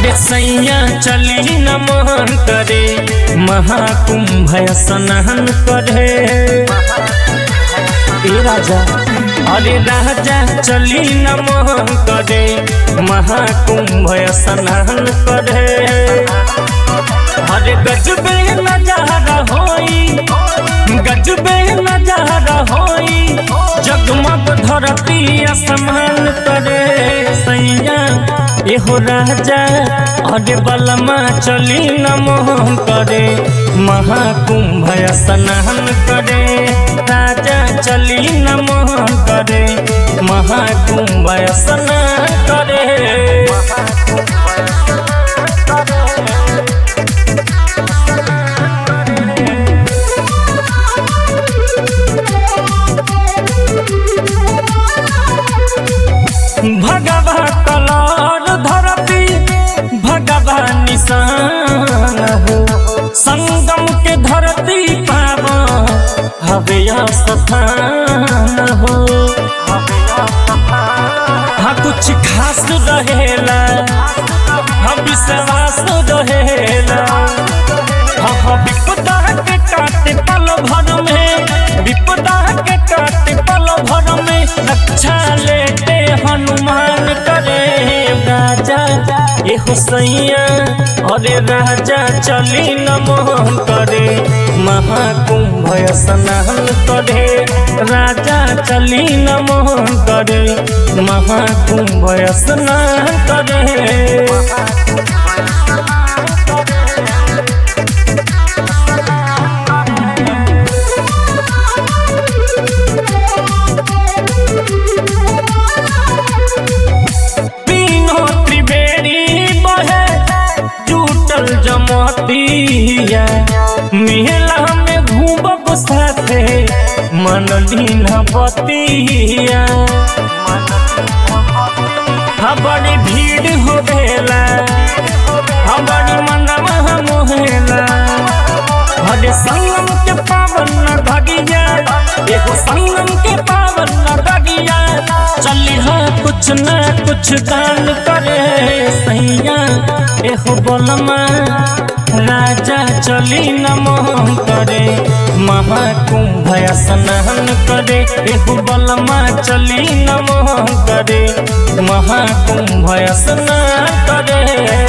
अरे सैया चली नमन करे महाकुंभ स्नान करे। ए राजा अरे राजा चली नमन करे महाकुंभ स्नान करे। अरे गजबे नजारा होई गजबे नजारा होई जगमग धरती आसमान करे। सैया एहो राजा अरे बलमा चली नमन करे महाकुंभ स्नान करे। राजा चली नमन करे महाकुंभ स्नान करे। भगवा कलर धरती भगवा निशान हो संगम के धरती पावा हवे स्थान हो। हाँ कुछ खास रहेला हाँ विश्वास रहेला। हाँ विपदा के काटे पल भर में विपदा के काटे पल भर में रक्षा लेते हनुमान करे। राजा एहो सैया अरे राजा चली नमन करे महाकुंभ स्नान करे। राजा चली नमन करे महाकुंभ स्नान करे। जमतिया मेला में घूमब साथे मन लीन बतिया। हाँ बड़ी भीड़ हो भेला हाँ बड़ी मनवा मोहेला। हरे संगम के पावन घगिया एगो संगम के पावन घगिया चली हाँ कुछ न कुछ दान करे। सैया एहो बलमा राजा चली नमन करे महाकुंभ स्नान करे। एहो बलमा चली नमन करे महाकुंभ स्नान करे।